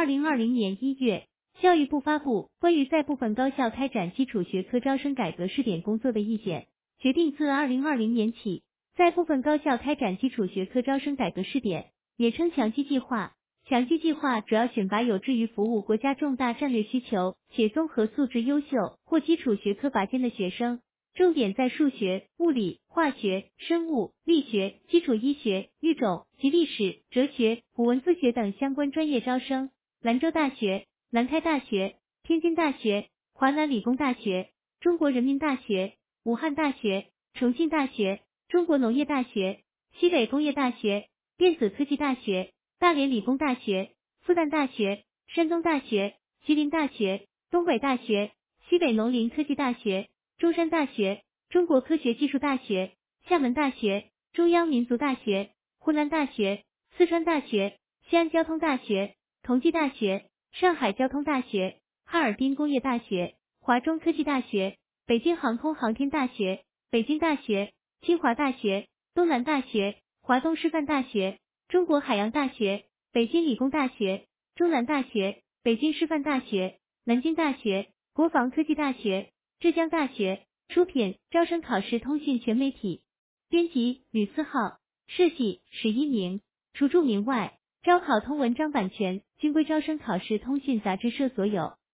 2020年1月，教育部发布关于在部分高校开展基础学科招生改革试点工作的意见，决定自2020年起，在部分高校开展基础学科招生改革试点，也称强基计划。强基计划主要选拔有志于服务国家重大战略需求且综合素质优秀或基础学科拔尖的学生，重点在数学、物理、化学、生物、力学、基础医学、育种及历史、哲学、古文字学等相关专业招生。兰州大学、南开大学、天津大学、华南理工大学、中国人民大学、武汉大学、重庆大学、中国农业大学、西北工业大学、电子科技大学、大连理工大学、复旦大学、山东大学、吉林大学、东北大学、西北农林科技大学、中山大学、中国科学技术大学、厦门大学、中央民族大学、湖南大学、四川大学、西安交通大学、同济大学、上海交通大学、哈尔滨工业大学、华中科技大学、北京航空航天大学、北京大学、清华大学、东南大学、华东师范大学、中国海洋大学、北京理工大学、中南大学、北京师范大学、南京大学、国防科技大学、浙江大学出品。招生考试通讯全媒体，编辑吕思浩，设计史一鸣，除注明外，招考通文章版权均归招生考试通讯杂志社所有。